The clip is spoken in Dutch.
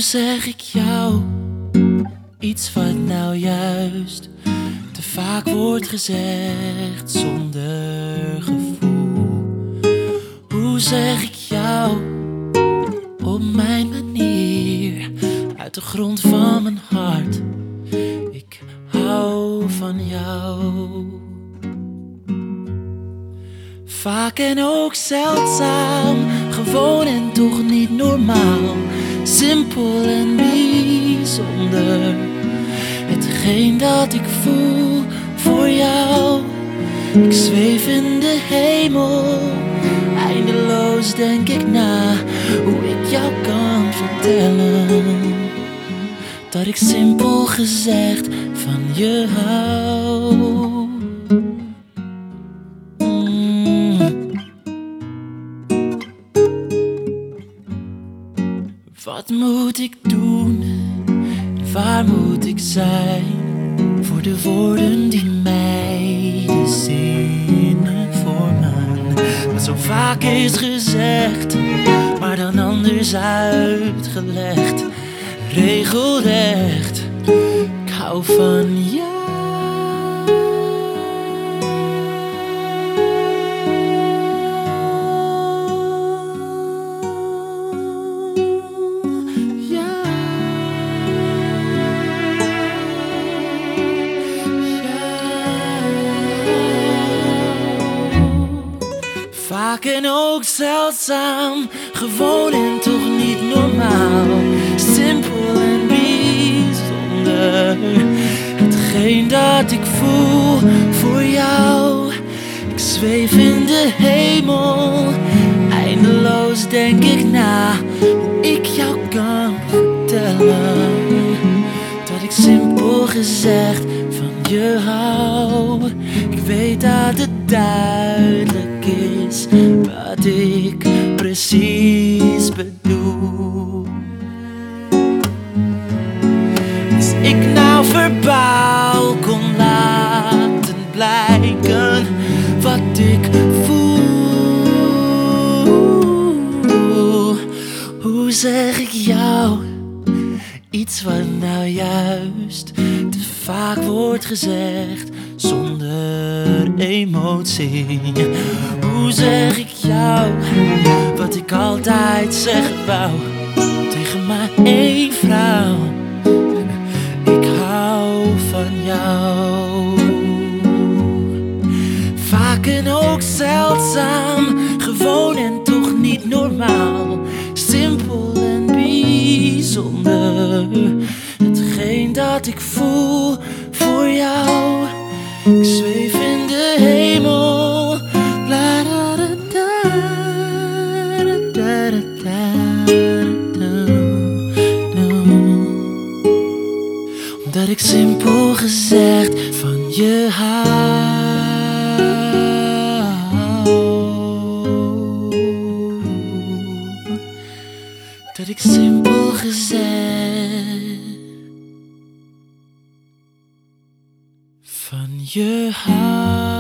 zeg ik jou iets wat nou juist te vaak wordt gezegd zonder gevoel? Hoe zeg ik jou op mijn manier, uit de grond van mijn hart? Ik hou van jou. Vaak en ook zeldzaam, gewoon en toch niet normaal. Simpel en bijzonder, hetgeen dat ik voel voor jou. Ik zweef in de hemel, eindeloos denk ik na hoe ik jou kan vertellen dat ik simpel gezegd van je hou. Wat moet ik doen? Waar moet ik zijn voor de woorden die mij de zinnen vormen? Wat zo vaak is gezegd, maar dan anders uitgelegd, regelrecht. Ik hou van jou. Vaak en ook zeldzaam, gewoon en toch niet normaal. Simpel en bijzonder, hetgeen dat ik voel voor jou. Ik zweef in de hemel, eindeloos denk ik na hoe ik jou kan vertellen dat ik simpel gezegd van je hou. Ik weet dat het duidelijk is wat ik precies bedoel. Als ik nou verbaal kon laten blijken wat ik voel, hoe zeg ik jou iets wat nou juist te vaak wordt gezegd zonder emotie? Hoe zeg ik jou wat ik altijd zeggen wou tegen maar één vrouw? Ik hou van jou. Vaak en ook zeldzaam, gewoon en toch niet normaal. Simpel en bijzonder, hetgeen dat ik voel voor jou. Ik zweef in de hemel, la da da da da da da, omdat ik simpel gezegd van je hou. Dat ik simpel gezegd van je hou.